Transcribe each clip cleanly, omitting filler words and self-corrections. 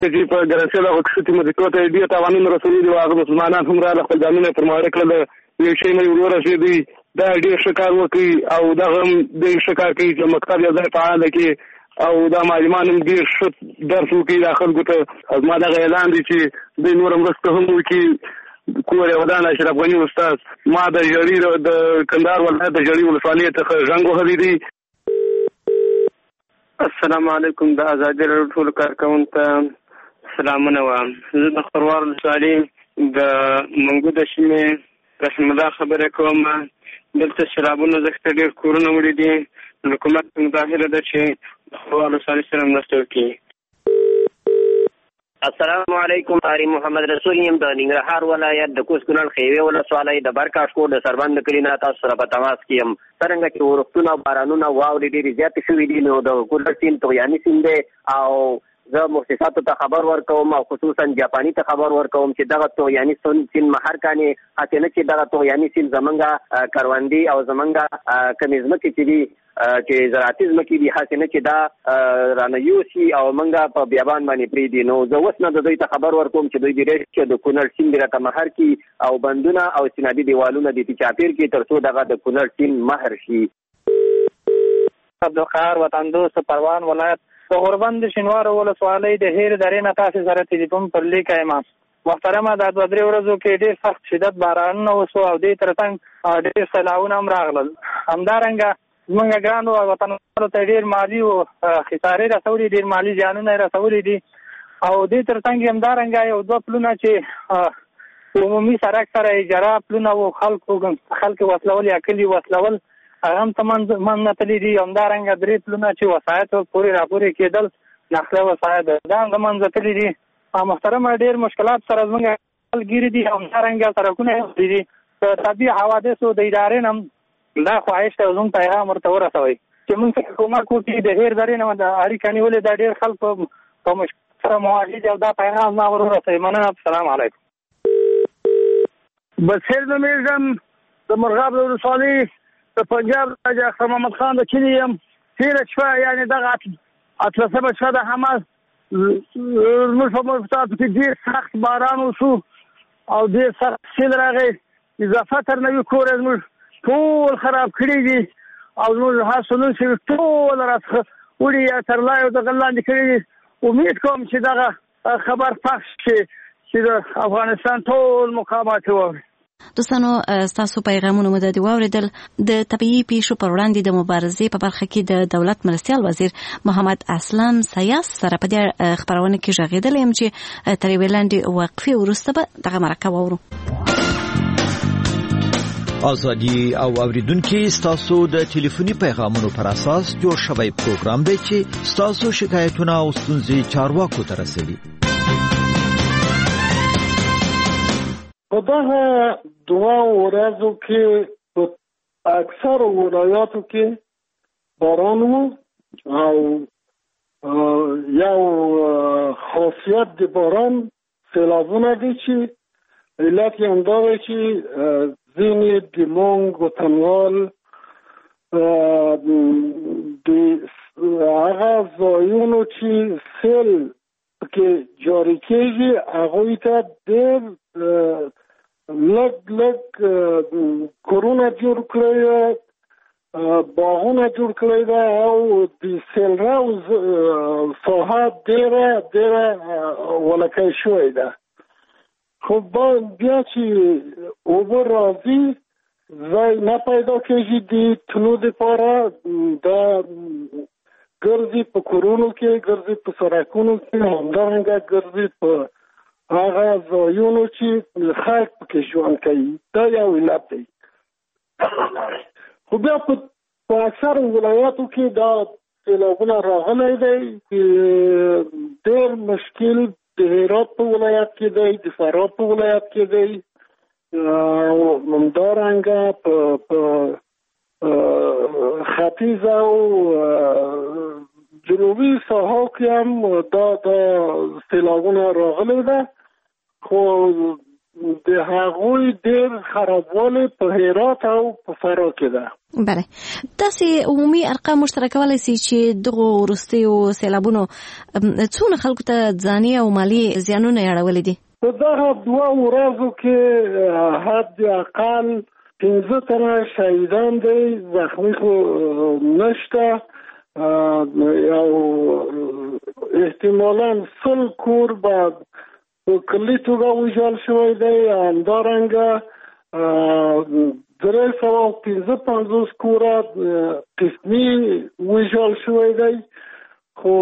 چې په ګرځېدل او خصوصي مذکور ته دې توانونه رسولي دي او مسلمانان هم را خپل ځانونه پر ماړه کړل یو شی مې ورور رسېدي دا ډېر شکار وکړي او دا هم ډېر شکار کوي چې مکتب یو ځای فعال کې او دا معلمان هم ډېر ښه درس وکړي دا خلکو ته زما دغه اعلان دی چې دوی نور مرسته هم وکړي کور ودان اشرف غني استاد ما د ژړۍ د کندهار ولایت د ژړۍ ولسوالۍ څخه زنګ وهلی دی. السلام علیکم د ازادي راډیو ټول کارکونکو سلامونه وایم. زه د خروار ولسوالۍ د منګو د سیمې رحم الله خبره کوم. دلته سیلابونو ځکه ډېر کورونه وړي دي. حکومت مظاهره ده چې د خروار ولسوالۍ سره مرسته وکړي. السلام علیکم. اری محمد رسول یم د ننګرهار ولایت د کوز کونړ خیوې ولسوالۍ د برکاشکو د سربند کلی نه تاسو سره په تماس کې یم. څرنګه چې ورښتونه او بارانونه واورې ډېرې زیاتې شوي دي نو د کونړ سیند طغیاني سیند دی او زه مؤسساتو ته خبر ورکوم او خصوصا جاپاني ته خبر ورکوم چې دغه طغیاني سیند مهر کانې هسې نه چې دغه طغیاني سیند زمونږ کروندې او زمونږ کمې ځمکې چې دي چې زراعتي ځمکې دي هسې نه چې دا رانه یوسي او موږ په بیابان باندې پرېږدي. نو زه اوس نه د دوی ته خبر ورکوم چې دوی ډېر چې د کونړ سیند راته مهر کړي او بندونه او سینادي دیوالونه د چاپېر کړي تر څو دغه د کونړ سیند مهر شي. عبدالقهار وطن دوست پروان ولایت د غوربند شینوار ولسوالۍ د هیر درې نه تاسې سره تلیفون پر لیکه یم. محترمه دا 2-3 ورځو کې ډېر سخت شدت بارانونه وشو او دې ترڅنګ ډېر سیلابونه هم راغلل. همدارنګه زمونږ ګرانو وطنوالو ته ډېر مالي خسارې رسولي دي، ډېر مالي زیانونه یې رسولي دي او دې ترڅنګ همدارنګه یو 2 پلونه چې عمومي سړک سره اجاره پلونه و خلک وصلول یا کلي وصلول هغه هم ته منځ تللي دي. همدارنګه 3 پلونه چې وسایط پورې راپورې کېدل نقله وسایط دا هم منځ تللي دي. محترمه ډېر مشکلات سره زمونږ ګیري دي. همدارنګه سړکونه دي د طبیعي حوادثو د ادارې نه دا خواهش ته زموږ پیغام ورته ورسوئ چې موږ څخه کومک وکړي د هیر درې نه د اړیکه نیولې دا ډېر خلک په مشکل سره مواجه دي او دا پیغام ما ور ورسوئ. مننه. السلام علیکم. بصیر نومېږم د مرغاب د ولسوالۍ د پنجاب راجا اختر محمد خان د کلي یم. تېره شپه یعنې دغه 18مه شپه د حماس زموږ په مفتاتو کې ډېر سخت باران وشو او ډېر سخت سیل راغی. اضافه تر نوي کور یې زموږ ټول خراب کړي دي او زموږ حاصلونه چې ټول راڅخه وړي یا تر لایو دغه لاندې کړي دي. امید کوم چې دغه خبر پخش شي چې د افغانستان ټول مقامات واوري. دوستانو ستاسو پیغامونه مو د واوریدل. د طبيعي پیښو پر وړاندې د مبارزې په برخه کې د دولت مرستيال وزیر محمد اسلام سیاس سره په دې خبرونه کې ژغېدل یم چې تر یوې لنډې وقفې وروسته به دغه مرکه واورو. ازادي او اوریدونکو ستاسو د ټلیفوني پیغامونو پر اساس جوړ شوی پروګرام دی چې ستاسو شکایتونه او ستونزې چارواکو ته رسوي. په دغه 2 ورځو کې په اکثر ولایاتو کې باران وو او یو خاصیت د باران سیلابونه دي چې علت یې همدا دی چې ځینې د مونږ وطنوال د هغه ځایونو چې سیل کې جاری کېږي هغوی ته ډېر لږ کورونه جوړ کړی ده، باغونه جوړ کړی ده او د سیلراو ساحه ډېره ولکۍ شوې ده. خو بیا چې اوبه راځي ځای نه پیدا کېږي د تلو دپاره، دا ګرځي په کورونو کې، ګرځي په سړکونو کې، همدارنګه ګرځي په هغه ځایونو چې خلک پکې ژوند کوي. دا یو علت دی. خو بیا په اکثر ولایاتو کې دا سیلابونه راغلی دی. ډېر مشکل د هرات په ولایت کې دی، د فراه په ولایت کې دی، همدارنګه په ختیځ او جنوبي ساحو کې هم دا سیلابونه راغلی ده. خو د هغوی ډېر خرابوالی په هرات او په فراه کې ده. بله داسې عمومي ارقام مشترک کولای شي چې دغه وروستیو سیلابونو څونه خلکو ته ځاني او مالي زیانونه اړولي دي؟ په دغه 2 ورځو کې حد اقل 15 تنه شهیدان دي، زخمی خو نشته، او احتمالاً 100 کور به په کلي توګه ویجاړ شوی دی، همدارنګه 355 کوره قسمي ویجاړ شوی دی، خو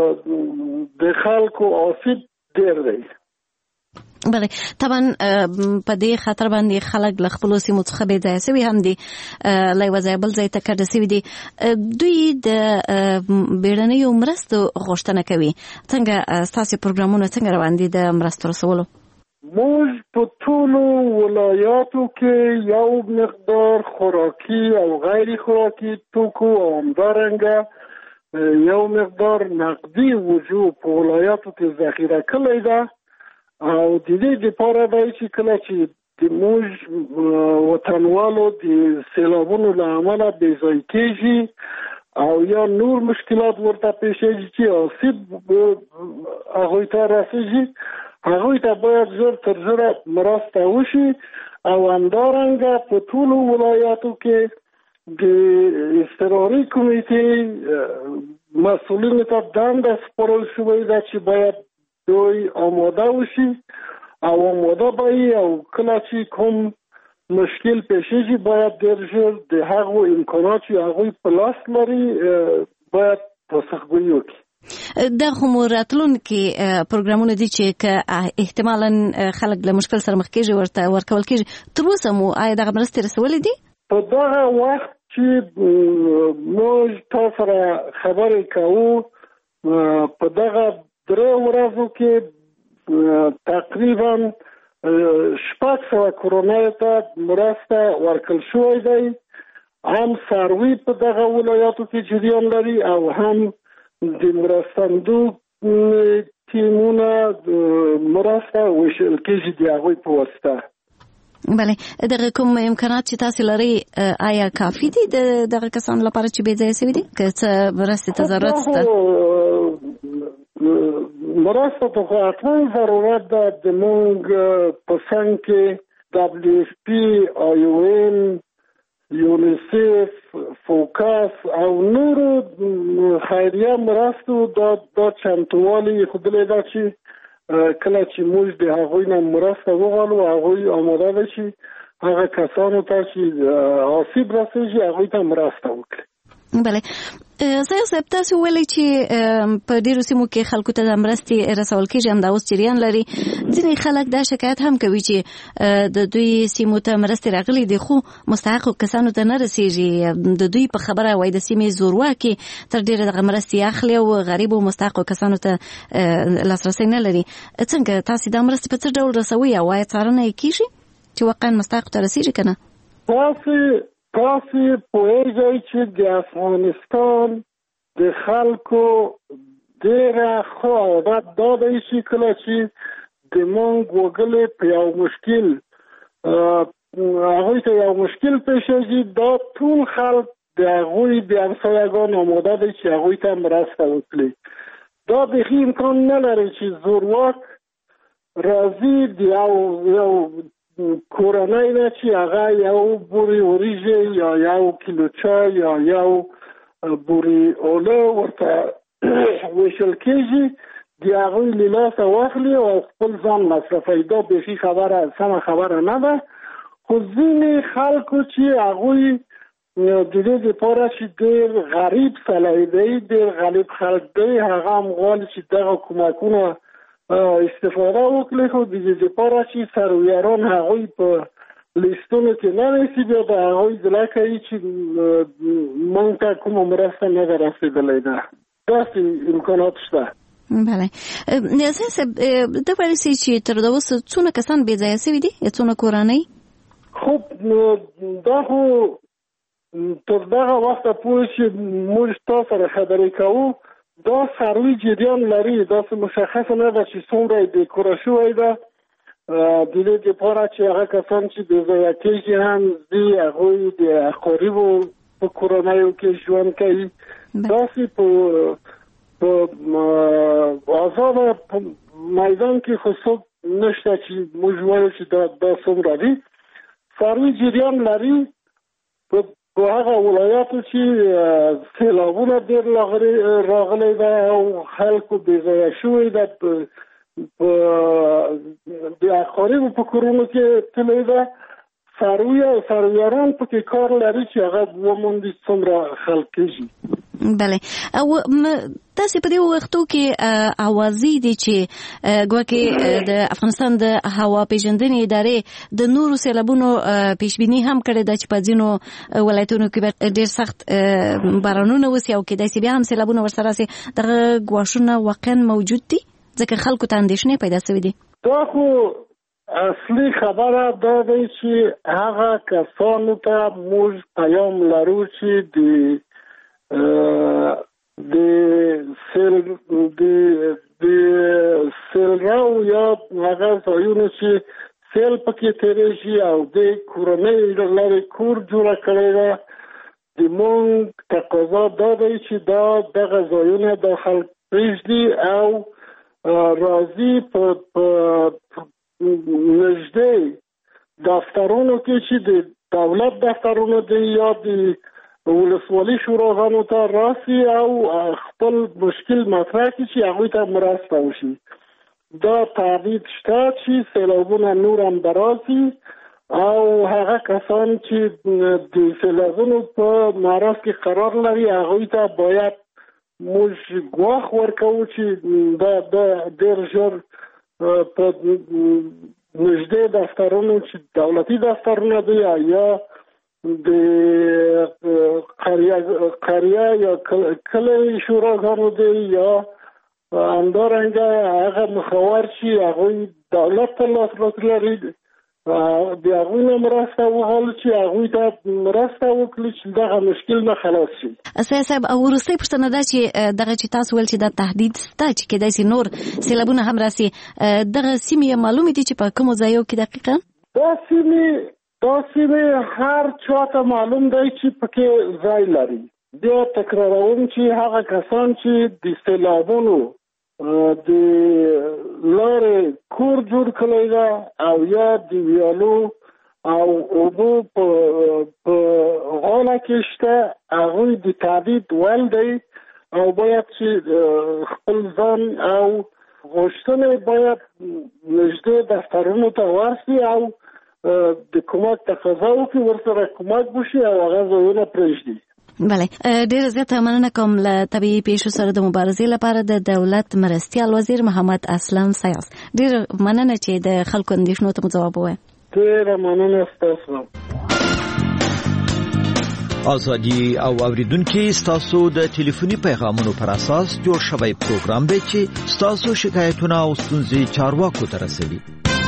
د خلکو آسیب ډېر دی. بله طبعا په دې خاطر باندې خلک له خپلو سیمو څخه بې ځایه سوي هم دي، له یوه ځایه بل ځای ته کډه سوي دي. دوی د بیړنیو مرستو غوښتنه کوي. څنګه ستاسې پروګرامونه څنګه روان دي د مرستو رسولو؟ موږ په ټولو ولایاتو کې یو مقدار خوراکي او غیر خوراکي توکو او همدارنګه یو مقدار نقدي وجو په ولایاتو کې ذخیره کړی ده، او د دې لپاره دی چې کله چې د موږ وطنوالو د سیلابونو له امله بې ځای کېږي او یا نور مشکلات ورته پیښیږي چې آسیب هغوی ته رسیږي، هغوی ته باید ژر تر ژره مرسته وشي. او همدارنګه په ټولو ولایاتو کې د اضطراري کمیټې مسؤلینو ته دنده سپارل شوې ده چې باید دوی آماده وشي او آماده بایی، او کله چې کوم مشکل پیښیږي باید ډېر ژر د هغو امکانات چې هغوی په لاس لري باید پاسخګویي وکړي. دا خو مو راتلونکي پروګرامونه دي چې که احتمالاً خلک له مشکل سره مخ کېږي ورته ورکول کېږي. تر اوسه مو آیا دغه مرستې رسولې دي؟ په دغه وخت چې موږ تاسو سره خبرې کوو په دغه 3 ورځو کې تقریبا 600 کورنۍ ته مرسته ورکړل شوی دی. هم څاروي په دغه ولایاتو کې جریان لري او هم د مرستندو ټیمونه مرسته ویشل کېږي د هغوی په واسطه. بله دغه کوم امکانات چې تاسو لري آیا کافي دي دغه کسان لپاره چې بې ځایه شوي دي؟ که څه مرستې ته ضرورت شته؟ مرسته ته خو حتما ضرورت ده. زموږ په څنګ کې WFP، IOM، یونیسف، فوکس او نورو خیریه مرستو دا چمتووالی ښودلی ده چې کله چې موږ د هغوی نه مرسته وغواړو هغوی آماده ده چې هغه کسانو ته چې آسیب رسیږي هغوی ته مرسته وکړي. بله صاحب تاسو ویلي چې په ډیرو سیمو کې خلکو ته د مرستې رسول کېږي، همدا اوس جریان لري. ځینې خلک دا شکایت هم کوي چې د دوی سیمو ته مرستې راغلي دي خو مستحقو کسانو ته نه رسیږي. د دوی په خبره وایي د سیمې زورواکي تر ډیره دغه مرستې اخلي او غریبو مستحقو کسانو ته لاسرسی نه لري. څنګه تاسو دا مرستې په څه ډول رسوي او آیا څارنه یې کېږي چې واقعا مستحقو ته رسیږي که نه؟ تاسو پوهیږئ چې د افغانستان د خلکو ډېره ښه عادت دا دی چې کله چې د موږ وګړي په یو مشکل هغوی ته یو مشکل پیښیږي دا ټول خلک د هغوی د همسایګانو آماده دی چې هغوی ته مرسته وکړي. دا بیخي امکان نه لري چې زورواک راځي د یو کورنۍ نه چې هغه یو بوري وریژې یا یو کیلو چای یا یو بوري اوله ورته ویشل کېږي د هغوی له لاسه واخلي او خپل ځان مصرفوي. دا بیخي سمه خبره نه ده. خو ځینې خلکو چې هغوی د دې لپاره چې ډېر غریب سړی دی، ډېر غریب خلک دی، هغه هم غواړي چې دغه کمکونه استفاده وکړي، خو د دې لپاره چې سرویاران هغوی په لیستونو کې نه رسي بیا د هغوی ځلا کوي چې موږ ته کومه مرسته نه ده رسېدلی ده. داسې امکانات شته. بله صاحب ده ویلی سي چې تر اوسه څونه کسان بې ځایه سوي دي؟ څونه کورنۍ؟ خب دا خو تر دغه وخته پورې چې موږ تاسو سره خبرې کوو دا څاروي جریان لري. داسې مشخصه نه ده چې څومره یې دې کوره شوی ده. د دې لپاره چې هغه کسان چې د ضایع کېږي هم دي هغوی د اقاربو په کورنیو کې ژوند کوي. داسې په آزاد میدان کې خو څوک نشته چې موږ وایو چې دا څومره دي. څاروي جریان لري په هغه ولایاتو چې سیلابونه ډېر راغلی ده او خلکو بې ځایه شوي ده، د اقاربو په کورونو کې تللی ده. څاروي او څارویانان پکې کار لري چې هغه وموندي څومره خلک کېږي. بله، او تاسې په دې وختو کې اوازې دي چې ګواکې د افغانستان د هوا پیژندنې ادارې د نورو سیلابونو پیشبیني هم کړې ده چې په ځینو ولایتونو کې ډېر سخت بارانونه وسي او کېدای شي بیا هم سیلابونه ورسره راسي. دغه ګواښونه واقعا موجود دي ځکه خلکو ته اندېښنې پیدا شوې دي. دا خو اصلي خبره دا دی چې هغه کسانو ته موږ پیام لرو چې د سیلراو یا هغه ځایونه چې سیل پکې تېرېږي او د کورنۍ لرې کور جوړه کړې ده، د موږ تقاضا دا دی چې دغه ځایونه د خلک پرېږدي او راځي په نږدې دفترونو کې چې د دولت دفترونو دی یا د ولسوالي شوراګانو ته راسي او خپل مشکل مطرح کړي چې هغوی ته مرسته وشي. دا تعهد شته چې سیلابونه نور هم درازي او هغه کسان چې د سیلابونو په معرض کې قرار لري هغوی ته باید موږ ګواښ ورکوو چې دا ډېر ژر په نږدې دفترونو چې دولتي دفترونه دي یا د قریه یا کلی شوراګانو دی یا همدارنګه هغه مخور چې هغوی دولت ته لاسرسی لري د هغوی نه مرسته وغواړو چې هغوی ته مرسته وکړي چې دغه مشکل نه خلاص شي. سیاح صاحب، او وروستۍ پوښتنه دا چې دغه چې تاسو ویل چې دا تهدید شته چې کېدای شي نور سیلابونه هم راسي، دغه سیمې معلومې دي چې په کومو ځایو کې دقیقا؟ دا سیمې هر چاته معلوم دی چې پکې ځای لري. بیا تکراروم چې هغه کسان چې د سیلابونو د لارې کور جوړ کړی ده او یا د ویالو او اوبو په غاړه کې شته، هغوی د تهدید وړ دی او باید چې خپل ځان او غوښتنې باید نږدې دفترونو ته ورسي او د کومک تقاضا وکړي، ورسره کومک وشي او هغه ځایونه پرېږدي. بله، ډېره زیاته مننه کوم. له طبیعي پیښو سره د مبارزې لپاره د دولت مرستیال وزیر محمد اسلم سیاس، ډېره مننه چې د خلکو اندېښنو ته مو ځواب ووایه. ډېره مننه ستاسو. ازادي او اوریدونکو ستاسو د ټلیفوني پیغامونو پر اساس جوړ شوی پروګرام دی چې ستاسو شکایتونه او ستونزې چارواکو ته رسوي.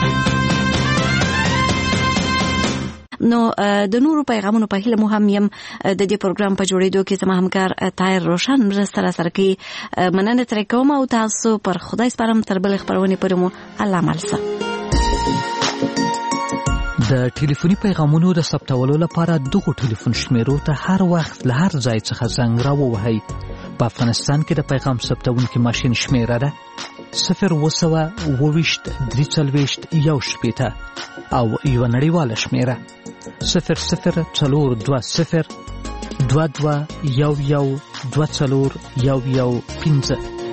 نو د نورو پیغامونو په هیله مو هم یم د دې پروګرام په جوړېدو کې زما همکار طاهر روشن مرسته راسره کوي. مننه ترې کوم او تاسو پر خدای سپارم. تر بلې خپرونې پورې مو الله ملسه. د ټلیفوني پیغامونو د ثبتولو لپاره دغه ټلیفون شمیرو ته هر وخت له هر ځای څخه زنګ راووهئ. په افغانستان کې د پیغام ثبتونکي ماشین شمیره ده 0202341 او یو نړیواله شمیره 002022112415.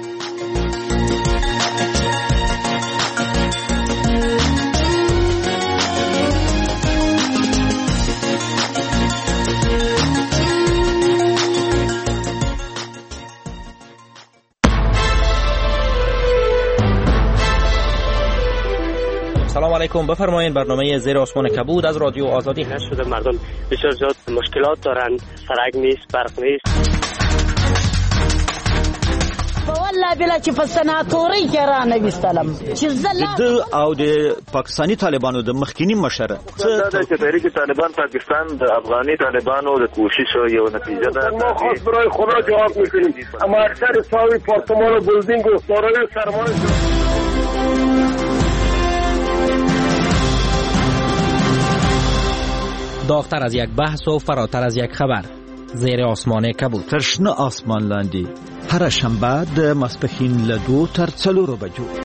سلام علیکم، بفرمایید. برنامه زیر آسمان کبود از رادیو آزادی هست شده. مردم بسیار زیاد مشکلات دارن، سرک نیست، برق نیست. والله بلا چې په سناتوري کې را نوستلم چې د او د پاکستانی طالبانو د مخکینی مشر دا چې تحریک طالبان پاکستان د افغاني طالبانو د کوشش یو نتیجه ده. ما خاص برای خدا جواب میکنیم، اما اکثر ساوی پارتمان و بلدینگ و دارای سرمایه داغتر از یک بحث و فراتر از یک خبر، زیر آسمان کبود، تر شنه آسمان لاندې هر شنبه د ماسپښین له 2 تر 4 بجو